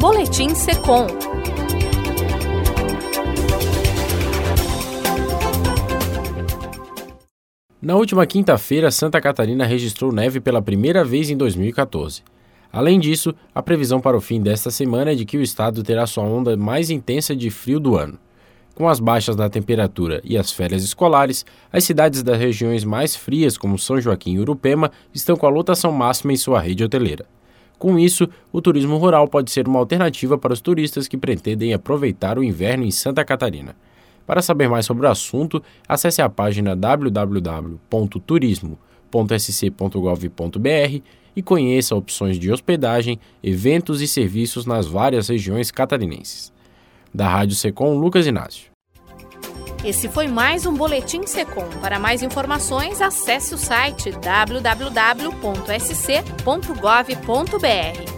Boletim Secom. Na última quinta-feira, Santa Catarina registrou neve pela primeira vez em 2014. Além disso, a previsão para o fim desta semana é de que o estado terá sua onda mais intensa de frio do ano. Com as baixas da temperatura e as férias escolares, as cidades das regiões mais frias, como São Joaquim e Urupema, estão com a lotação máxima em sua rede hoteleira. Com isso, o turismo rural pode ser uma alternativa para os turistas que pretendem aproveitar o inverno em Santa Catarina. Para saber mais sobre o assunto, acesse a página www.turismo.sc.gov.br e conheça opções de hospedagem, eventos e serviços nas várias regiões catarinenses. Da Rádio Secom, Lucas Inácio. Esse foi mais um Boletim Secom. Para mais informações, acesse o site www.sc.gov.br.